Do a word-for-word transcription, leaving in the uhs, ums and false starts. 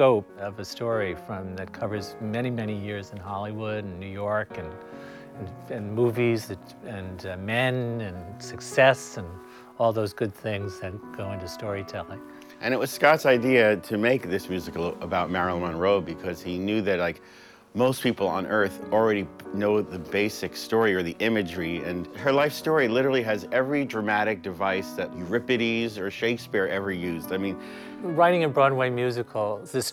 scope of a story from that covers many, many years in Hollywood and New York and, and, and movies that, and uh, men and success and all those good things that go into storytelling. And it was Scott's idea to make this musical about Marilyn Monroe because he knew that like most people on Earth already know the basic story or the imagery, and her life story literally has every dramatic device that Euripides or Shakespeare ever used. I mean, writing a Broadway musical, this